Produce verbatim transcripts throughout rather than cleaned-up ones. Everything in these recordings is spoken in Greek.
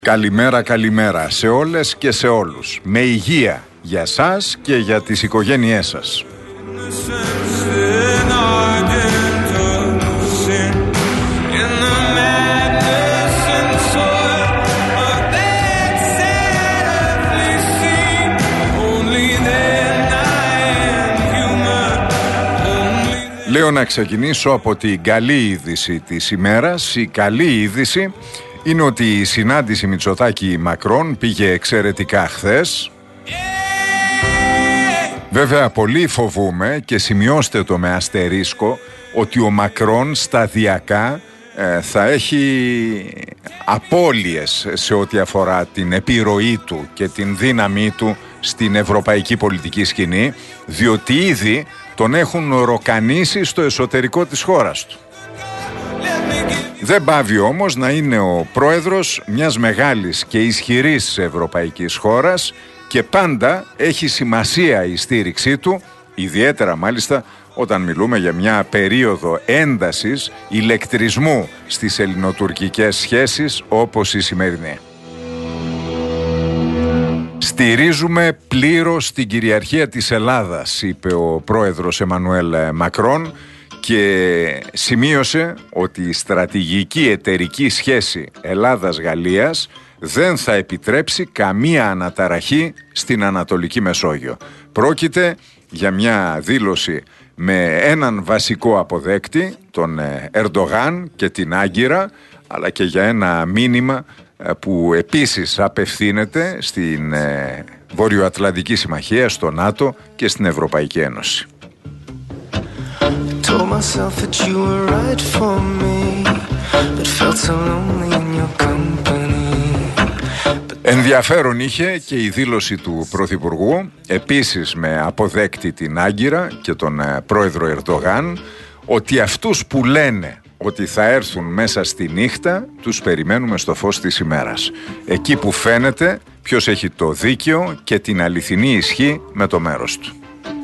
Καλημέρα, καλημέρα σε όλες και σε όλους. Με υγεία για σας και για τις οικογένειές σας. Λέω να ξεκινήσω από την καλή είδηση της ημέρας. Η καλή είδηση είναι ότι η συνάντηση Μητσοτάκη-Μακρόν πήγε εξαιρετικά χθες. Βέβαια πολύ φοβούμε, και σημειώστε το με αστερίσκο, ότι ο Μακρόν σταδιακά ε, θα έχει απώλειες σε ό,τι αφορά την επιρροή του και την δύναμή του στην ευρωπαϊκή πολιτική σκηνή, διότι ήδη τον έχουν ροκανίσει στο εσωτερικό της χώρας του. Δεν πάβει όμως να είναι ο πρόεδρος μιας μεγάλης και ισχυρής ευρωπαϊκής χώρας και πάντα έχει σημασία η στήριξή του, ιδιαίτερα μάλιστα όταν μιλούμε για μια περίοδο έντασης ηλεκτρισμού στις ελληνοτουρκικές σχέσεις όπως η σημερινή. Στηρίζουμε πλήρως την κυριαρχία της Ελλάδας, είπε ο πρόεδρος Εμμανουέλ Μακρόν, και σημείωσε ότι η στρατηγική εταιρική σχέση Ελλάδας-Γαλλίας δεν θα επιτρέψει καμία αναταραχή στην Ανατολική Μεσόγειο. Πρόκειται για μια δήλωση με έναν βασικό αποδέκτη, τον Ερντογάν και την Άγκυρα, αλλά και για ένα μήνυμα που επίσης απευθύνεται στην Βορειοατλαντική Συμμαχία, στο ΝΑΤΟ και στην Ευρωπαϊκή Ένωση. Ενδιαφέρον είχε και η δήλωση του Πρωθυπουργού, επίσης με αποδέκτη την Άγκυρα και τον πρόεδρο Ερντογάν, ότι αυτούς που λένε ότι θα έρθουν μέσα στη νύχτα τους περιμένουμε στο φως της ημέρας. Εκεί που φαίνεται ποιος έχει το δίκαιο και την αληθινή ισχύ με το μέρος του.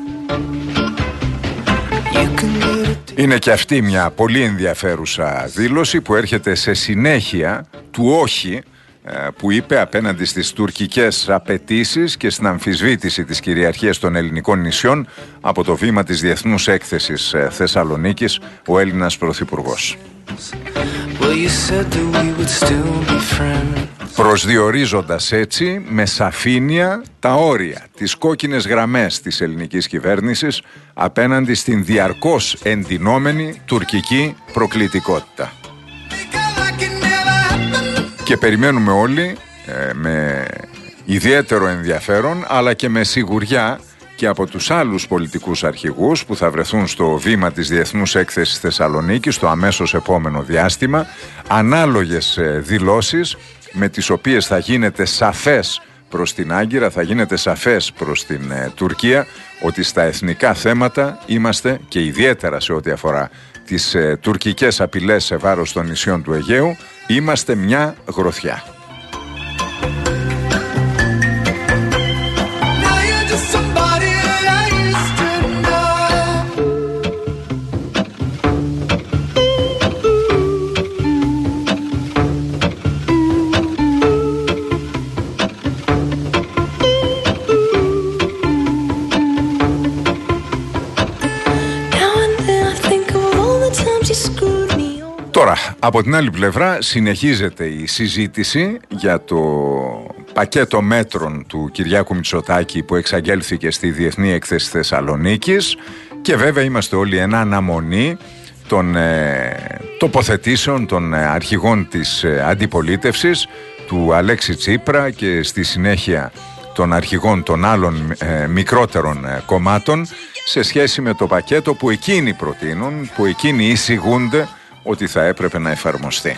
Είναι και αυτή μια πολύ ενδιαφέρουσα δήλωση που έρχεται σε συνέχεια του όχι που είπε απέναντι στις τουρκικές απαιτήσεις και στην αμφισβήτηση της κυριαρχίας των ελληνικών νησιών από το βήμα της Διεθνούς Έκθεσης Θεσσαλονίκης ο Έλληνας Πρωθυπουργός. Προσδιορίζοντας έτσι με σαφήνεια τα όρια, τις κόκκινες γραμμές της ελληνικής κυβέρνησης απέναντι στην διαρκώς εντυνόμενη τουρκική προκλητικότητα. Και περιμένουμε όλοι ε, με ιδιαίτερο ενδιαφέρον αλλά και με σιγουριά και από τους άλλους πολιτικούς αρχηγούς που θα βρεθούν στο βήμα της Διεθνούς Έκθεσης Θεσσαλονίκης στο αμέσως επόμενο διάστημα ανάλογες ε, δηλώσεις με τις οποίες θα γίνεται σαφές προς την Άγκυρα, θα γίνεται σαφές προς την ε, Τουρκία ότι στα εθνικά θέματα είμαστε, και ιδιαίτερα σε ό,τι αφορά τις ε, τουρκικές απειλές σε βάρος των νησιών του Αιγαίου, είμαστε μια γροθιά. Τώρα, από την άλλη πλευρά συνεχίζεται η συζήτηση για το πακέτο μέτρων του Κυριάκου Μητσοτάκη που εξαγγέλθηκε στη Διεθνή Έκθεση Θεσσαλονίκης και βέβαια είμαστε όλοι εν αναμονή των ε, τοποθετήσεων των ε, αρχηγών της ε, αντιπολίτευσης, του Αλέξη Τσίπρα και στη συνέχεια των αρχηγών των άλλων ε, μικρότερων ε, κομμάτων σε σχέση με το πακέτο που εκείνοι προτείνουν, που εκείνοι εισηγούνται ότι θα έπρεπε να εφαρμοστεί.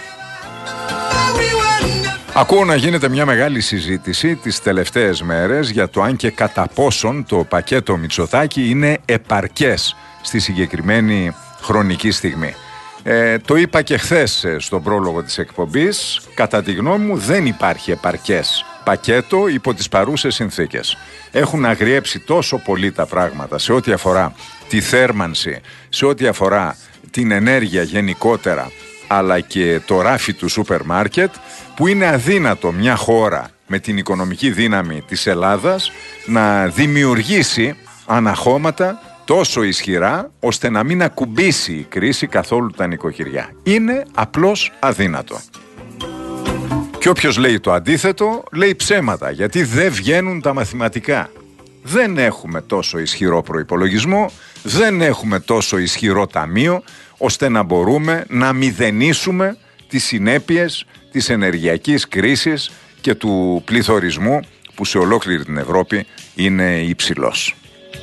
Ακούω να γίνεται μια μεγάλη συζήτηση τις τελευταίες μέρες για το αν και κατά πόσον το πακέτο Μητσοτάκη είναι επαρκές στη συγκεκριμένη χρονική στιγμή. Ε, το είπα και χθες στον πρόλογο της εκπομπής, κατά τη γνώμη μου δεν υπάρχει επαρκές πακέτο υπό τις παρούσες συνθήκες. Έχουν αγριέψει τόσο πολύ τα πράγματα σε ό,τι αφορά τη θέρμανση, σε ό,τι αφορά την ενέργεια γενικότερα, αλλά και το ράφι του σούπερ μάρκετ, που είναι αδύνατο μια χώρα με την οικονομική δύναμη της Ελλάδας να δημιουργήσει αναχώματα τόσο ισχυρά ώστε να μην ακουμπήσει η κρίση καθόλου τα νοικοκυριά. Είναι απλώς αδύνατο. Και όποιος λέει το αντίθετο λέει ψέματα, γιατί δεν βγαίνουν τα μαθηματικά. Δεν έχουμε τόσο ισχυρό προϋπολογισμό, δεν έχουμε τόσο ισχυρό ταμείο ώστε να μπορούμε να μηδενίσουμε τις συνέπειες της ενεργειακής κρίσης και του πληθωρισμού που σε ολόκληρη την Ευρώπη είναι υψηλός.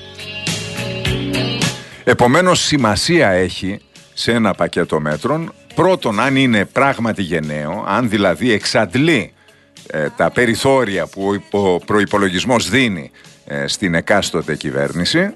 Επομένως, σημασία έχει σε ένα πακέτο μέτρων, πρώτον, αν είναι πράγματι γενναίο, αν δηλαδή εξαντλεί ε, τα περιθώρια που ο προϋπολογισμός δίνει ε, στην εκάστοτε κυβέρνηση,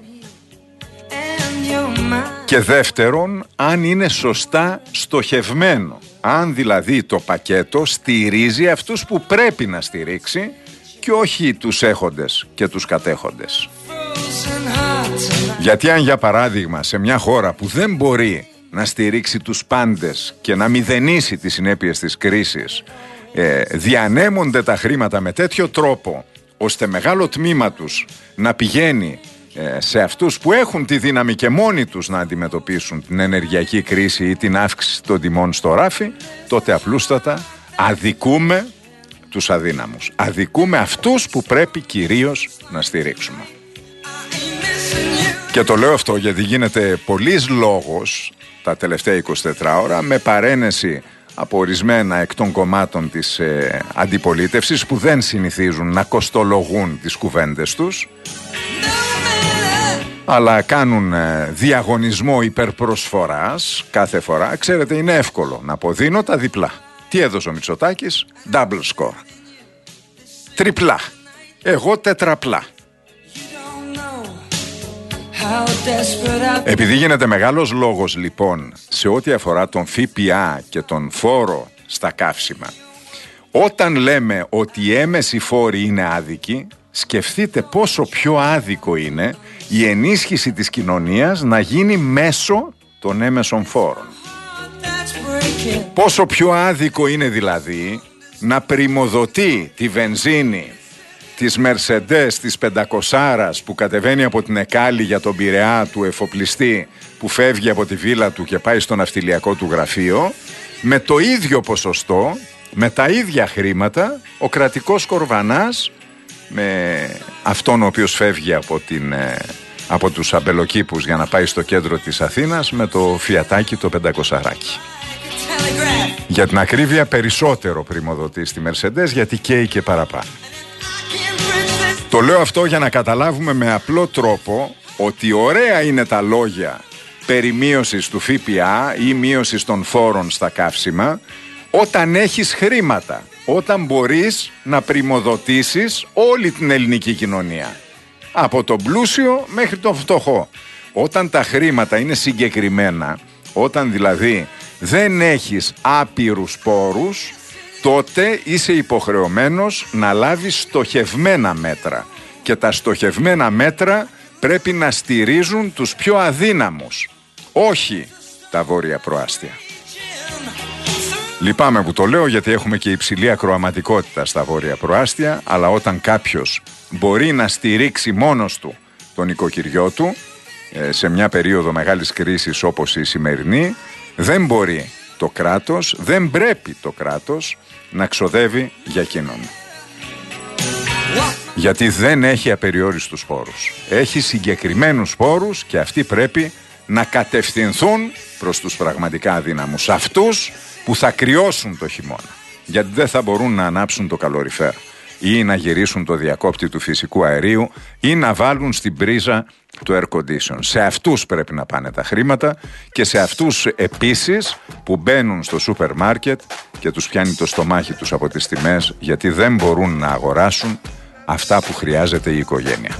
και δεύτερον, αν είναι σωστά στοχευμένο, αν δηλαδή το πακέτο στηρίζει αυτούς που πρέπει να στηρίξει και όχι τους έχοντες και τους κατέχοντες. Γιατί αν για παράδειγμα σε μια χώρα που δεν μπορεί να στηρίξει τους πάντες και να μηδενίσει τις συνέπειες της κρίσης, ε, διανέμονται τα χρήματα με τέτοιο τρόπο ώστε μεγάλο τμήμα τους να πηγαίνει ε, σε αυτούς που έχουν τη δύναμη και μόνοι τους να αντιμετωπίσουν την ενεργειακή κρίση ή την αύξηση των τιμών στο ράφι, τότε απλούστατα αδικούμε τους αδύναμους. Αδικούμε αυτούς που πρέπει κυρίως να στηρίξουμε. Και το λέω αυτό γιατί γίνεται πολλής λόγος τα τελευταία εικοσιτέσσερις ώρα με παρένεση από ορισμένα εκ των κομμάτων της ε, αντιπολίτευσης που δεν συνηθίζουν να κοστολογούν τις κουβέντες τους, αλλά κάνουν ε, διαγωνισμό υπερπροσφοράς κάθε φορά. Ξέρετε, είναι εύκολο να αποδίνω τα διπλά. Τι έδωσε ο Μητσοτάκης? Double score. Τριπλά. Εγώ τετραπλά. Επειδή γίνεται μεγάλος λόγος λοιπόν σε ό,τι αφορά τον ΦΠΑ και τον φόρο στα καύσιμα, όταν λέμε ότι οι έμεσοι φόροι είναι άδικοι, σκεφτείτε πόσο πιο άδικο είναι η ενίσχυση της κοινωνίας να γίνει μέσω των έμεσων φόρων. Πόσο πιο άδικο είναι δηλαδή να πριμοδοτεί τη βενζίνη της Mercedes, της πεντακοσάρας που κατεβαίνει από την Εκάλη για τον Πειραιά του εφοπλιστή που φεύγει από τη βίλα του και πάει στο ναυτιλιακό του γραφείο, με το ίδιο ποσοστό, με τα ίδια χρήματα, ο κρατικός κορβανάς με αυτόν ο οποίος φεύγει από, την, από τους αμπελοκήπους για να πάει στο κέντρο της Αθήνας με το φιατάκι το πεντακοσαράκι. Για την ακρίβεια περισσότερο πριμοδοτεί στη Mercedes γιατί καίει και παραπάνω. Το λέω αυτό για να καταλάβουμε με απλό τρόπο ότι ωραία είναι τα λόγια περί μείωσης του ΦΠΑ ή μείωσης των φόρων στα καύσιμα όταν έχεις χρήματα, όταν μπορείς να πριμοδοτήσεις όλη την ελληνική κοινωνία, από τον πλούσιο μέχρι τον φτωχό. Όταν τα χρήματα είναι συγκεκριμένα, όταν δηλαδή δεν έχεις άπειρους πόρους, τότε είσαι υποχρεωμένος να λάβεις στοχευμένα μέτρα. Και τα στοχευμένα μέτρα πρέπει να στηρίζουν τους πιο αδύναμους, όχι τα βόρεια προάστια. Λυπάμαι που το λέω γιατί έχουμε και υψηλή ακροαματικότητα στα βόρεια προάστια, αλλά όταν κάποιος μπορεί να στηρίξει μόνος του τον οικοκυριό του σε μια περίοδο μεγάλης κρίσης όπως η σημερινή, δεν μπορεί το κράτος, δεν πρέπει το κράτος να ξοδεύει για εκείνον. Γιατί δεν έχει απεριόριστους πόρους. Έχει συγκεκριμένους πόρους και αυτοί πρέπει να κατευθυνθούν προς τους πραγματικά αδύναμους. Αυτούς που θα κρυώσουν το χειμώνα. Γιατί δεν θα μπορούν να ανάψουν το καλοριφέρ ή να γυρίσουν το διακόπτη του φυσικού αερίου ή να βάλουν στην πρίζα το air condition. Σε αυτούς πρέπει να πάνε τα χρήματα και σε αυτούς επίσης που μπαίνουν στο σούπερ μάρκετ και τους πιάνει το στομάχι τους από τις τιμές γιατί δεν μπορούν να αγοράσουν αυτά που χρειάζεται η οικογένεια.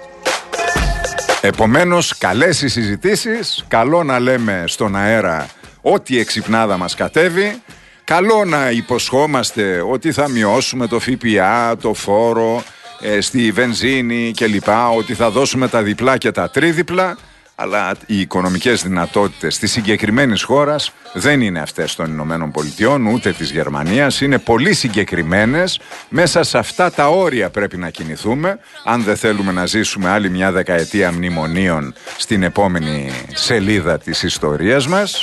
Επομένως, καλές οι συζητήσεις, καλό να λέμε στον αέρα ό,τι εξυπνάδα μας κατέβει, καλό να υποσχόμαστε ότι θα μειώσουμε το ΦΠΑ, το φόρο, ε, στη βενζίνη κλπ, ότι θα δώσουμε τα διπλά και τα τρίδιπλα, αλλά οι οικονομικές δυνατότητες της συγκεκριμένης χώρας δεν είναι αυτές των Ηνωμένων Πολιτειών ούτε της Γερμανίας, είναι πολύ συγκεκριμένες. Μέσα σε αυτά τα όρια πρέπει να κινηθούμε αν δεν θέλουμε να ζήσουμε άλλη μια δεκαετία μνημονίων στην επόμενη σελίδα της ιστορίας μας.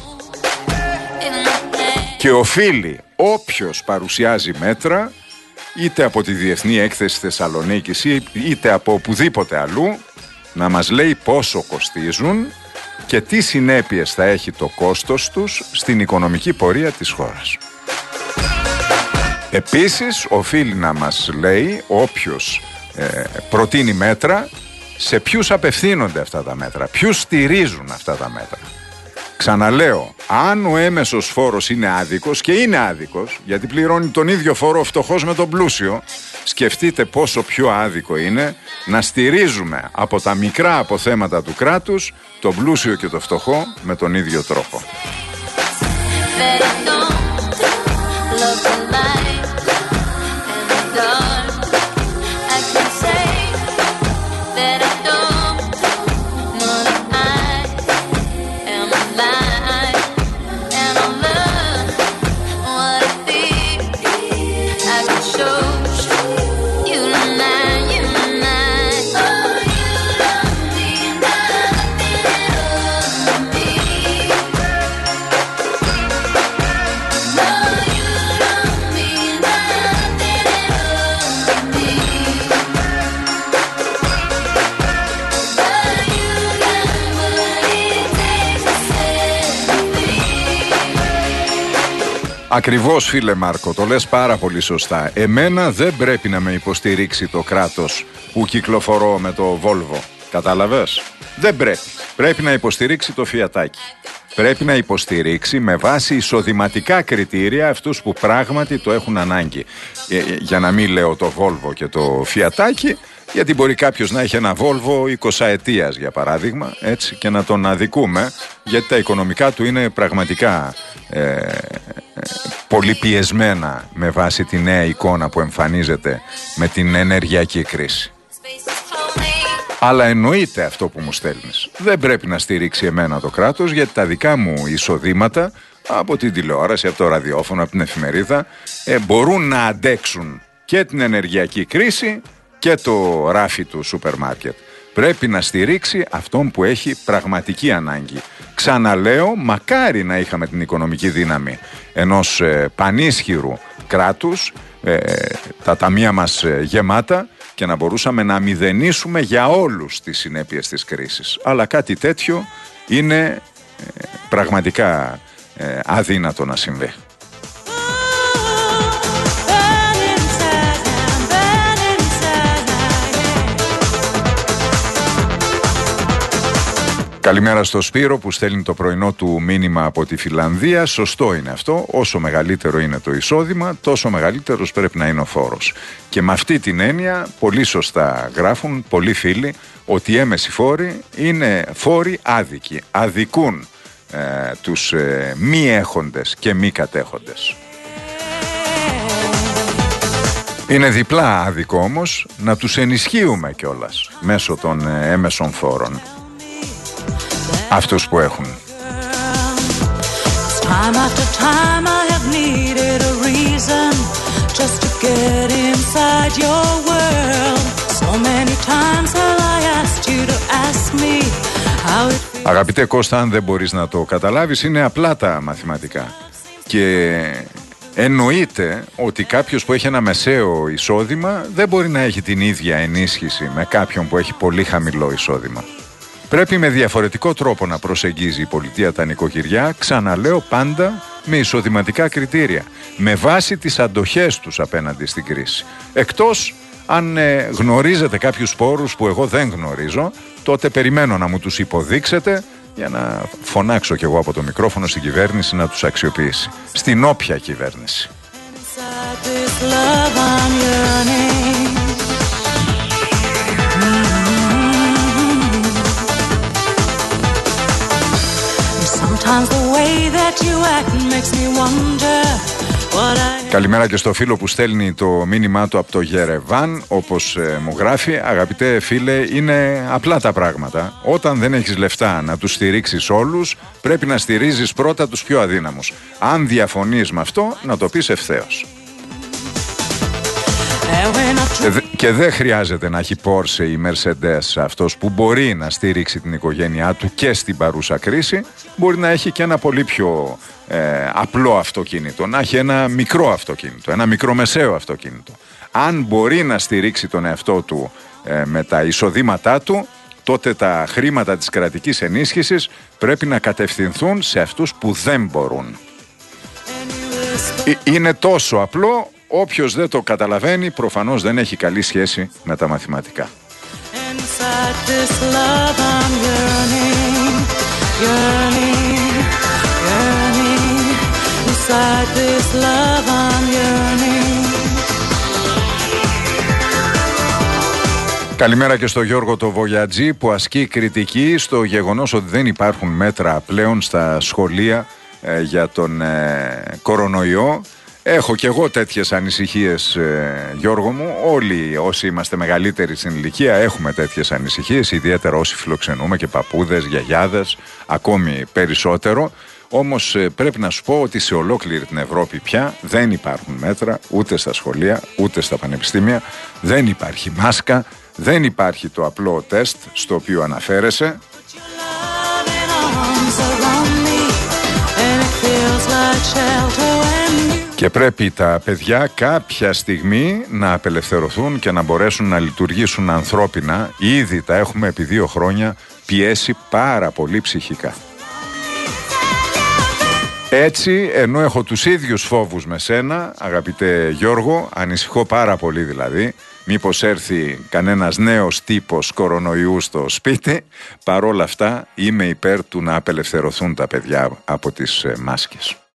Και οφείλει όποιος παρουσιάζει μέτρα, είτε από τη Διεθνή Έκθεση Θεσσαλονίκης είτε από οπουδήποτε αλλού, να μας λέει πόσο κοστίζουν και τι συνέπειες θα έχει το κόστος τους στην οικονομική πορεία της χώρας. Επίσης, οφείλει να μας λέει όποιος ε, προτείνει μέτρα, σε ποιους απευθύνονται αυτά τα μέτρα, ποιους στηρίζουν αυτά τα μέτρα. Ξαναλέω, αν ο έμεσος φόρος είναι άδικος, και είναι άδικος, γιατί πληρώνει τον ίδιο φόρο ο φτωχός με τον πλούσιο, σκεφτείτε πόσο πιο άδικο είναι να στηρίζουμε από τα μικρά αποθέματα του κράτους τον πλούσιο και το φτωχό με τον ίδιο τρόπο. Ακριβώς, φίλε Μάρκο, το λες πάρα πολύ σωστά. Εμένα δεν πρέπει να με υποστηρίξει το κράτος που κυκλοφορώ με το Volvo. Κατάλαβες? Δεν πρέπει. Πρέπει να υποστηρίξει το Φιατάκι. Πρέπει να υποστηρίξει με βάση εισοδηματικά κριτήρια αυτούς που πράγματι το έχουν ανάγκη. Ε, για να μην λέω το Volvo και το Φιατάκι, γιατί μπορεί κάποιος να έχει ένα Volvo εικοσαετίας για παράδειγμα, έτσι, και να τον αδικούμε, γιατί τα οικονομικά του είναι πραγματικά ε, ε, πολύ πιεσμένα με βάση τη νέα εικόνα που εμφανίζεται με την ενεργειακή κρίση. Αλλά εννοείται αυτό που μου στέλνεις. Δεν πρέπει να στηρίξει εμένα το κράτος, γιατί τα δικά μου εισοδήματα από την τηλεόραση, από το ραδιόφωνο, από την εφημερίδα ε, μπορούν να αντέξουν και την ενεργειακή κρίση και το ράφι του σούπερ μάρκετ. Πρέπει να στηρίξει αυτόν που έχει πραγματική ανάγκη. Ξαναλέω, μακάρι να είχαμε την οικονομική δύναμη ενός ε, πανίσχυρου κράτους, ε, τα ταμεία μας ε, γεμάτα, και να μπορούσαμε να μηδενίσουμε για όλους τις συνέπειες της κρίσης. Αλλά κάτι τέτοιο είναι ε, πραγματικά ε, αδύνατο να συμβεί. Καλημέρα στο Σπύρο που στέλνει το πρωινό του μήνυμα από τη Φιλανδία. Σωστό είναι αυτό. Όσο μεγαλύτερο είναι το εισόδημα, τόσο μεγαλύτερος πρέπει να είναι ο φόρος. Και με αυτή την έννοια, πολύ σωστά γράφουν πολλοί φίλοι ότι οι έμεσοι φόροι είναι φόροι άδικοι. Αδικούν ε, τους ε, μη έχοντες και μη κατέχοντες. Είναι διπλά άδικο όμως να τους ενισχύουμε κιόλας μέσω των ε, έμεσων φόρων. Αυτούς που έχουν. Αγαπητέ Κώστα, αν δεν μπορείς να το καταλάβεις, είναι απλά τα μαθηματικά. Και εννοείται ότι κάποιος που έχει ένα μεσαίο εισόδημα δεν μπορεί να έχει την ίδια ενίσχυση με κάποιον που έχει πολύ χαμηλό εισόδημα. Πρέπει με διαφορετικό τρόπο να προσεγγίζει η πολιτεία τα νοικοκυριά, ξαναλέω πάντα με εισοδηματικά κριτήρια, με βάση τις αντοχές τους απέναντι στην κρίση. Εκτός αν ε, γνωρίζετε κάποιους πόρους που εγώ δεν γνωρίζω, τότε περιμένω να μου τους υποδείξετε για να φωνάξω κι εγώ από το μικρόφωνο στην κυβέρνηση να τους αξιοποιήσει. Στην όποια κυβέρνηση. Sometimes the way that you act makes me wonder Καλημέρα και στο φίλο που στέλνει το μήνυμά του από το Γερεβάν. Όπως ε, μου γράφει, αγαπητέ φίλε, είναι απλά τα πράγματα. Όταν δεν έχεις λεφτά να τους στηρίξεις όλους, πρέπει να στηρίζεις πρώτα τους πιο αδύναμους. Αν διαφωνείς με αυτό, να το πεις ευθέως. Και, δε, και δεν χρειάζεται να έχει Porsche ή Mercedes αυτός που μπορεί να στηρίξει την οικογένειά του και στην παρούσα κρίση. Μπορεί να έχει και ένα πολύ πιο ε, απλό αυτοκίνητο, να έχει ένα μικρό αυτοκίνητο, ένα μικρομεσαίο αυτοκίνητο. Αν μπορεί να στηρίξει τον εαυτό του ε, με τα εισοδήματά του, τότε τα χρήματα της κρατικής ενίσχυσης πρέπει να κατευθυνθούν σε αυτούς που δεν μπορούν. Είναι τόσο απλό. Όποιος δεν το καταλαβαίνει, προφανώς δεν έχει καλή σχέση με τα μαθηματικά. Καλημέρα και στο Γιώργο το Βογιατζή που ασκεί κριτική στο γεγονός ότι δεν υπάρχουν μέτρα πλέον στα σχολεία ε, για τον ε, κορονοϊό. Έχω και εγώ τέτοιες ανησυχίες, ε, Γιώργο μου. Όλοι όσοι είμαστε μεγαλύτεροι στην ηλικία έχουμε τέτοιες ανησυχίες, ιδιαίτερα όσοι φιλοξενούμε και παππούδες, γιαγιάδες, ακόμη περισσότερο. Όμως ε, πρέπει να σου πω ότι σε ολόκληρη την Ευρώπη πια δεν υπάρχουν μέτρα, ούτε στα σχολεία, ούτε στα πανεπιστήμια. Δεν υπάρχει μάσκα, δεν υπάρχει το απλό τεστ στο οποίο αναφέρεσαι. Και πρέπει τα παιδιά κάποια στιγμή να απελευθερωθούν και να μπορέσουν να λειτουργήσουν ανθρώπινα. Ήδη τα έχουμε επί δύο χρόνια πιέσει πάρα πολύ ψυχικά. Έτσι, ενώ έχω τους ίδιους φόβους με σένα, αγαπητέ Γιώργο, ανησυχώ πάρα πολύ δηλαδή, μήπως έρθει κανένας νέος τύπος κορονοϊού στο σπίτι, παρόλα αυτά είμαι υπέρ του να απελευθερωθούν τα παιδιά από τις μάσκες.